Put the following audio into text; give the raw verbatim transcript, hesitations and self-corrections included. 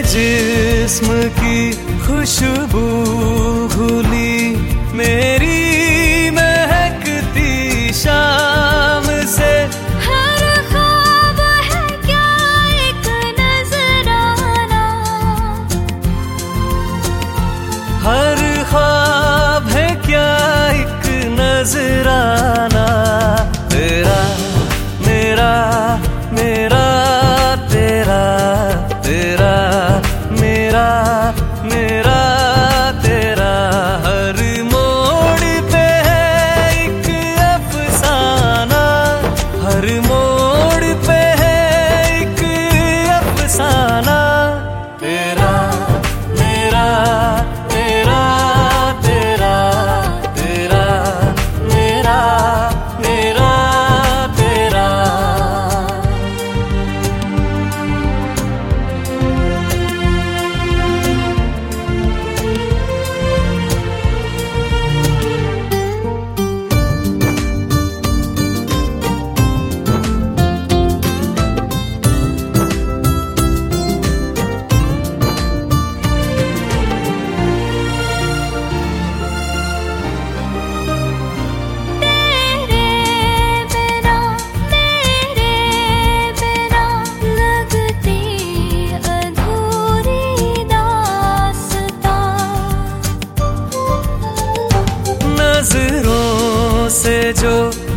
जिस्म की खुशबू भूली मेरी महकती शाम से। हर ख्वाब है क्या एक नजराना, हर ख्वाब है क्या एक नजराना। तेरा मेरा मेरा तेरा, तेरा मेरा मेरा तेरा। हर मोड़ पे है एक अफसाना, हर मोड़ पे है एक अफसाना। तेरा मेरा तेरा, तेरा तेरा मेरा मेरा तेरा। नजरों से जो